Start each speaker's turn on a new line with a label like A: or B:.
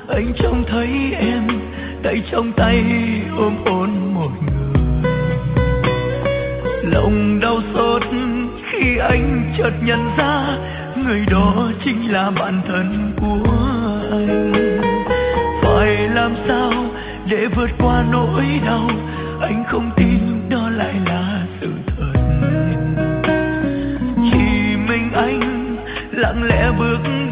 A: anh trông thấy em tay trong tay ôm ôn một người. Lòng đau xót khi anh chợt nhận ra người đó chính là bạn thân của anh. Phải làm sao để vượt qua nỗi đau, anh không tin đó lại là sự thật. Chỉ mình anh lặng lẽ bước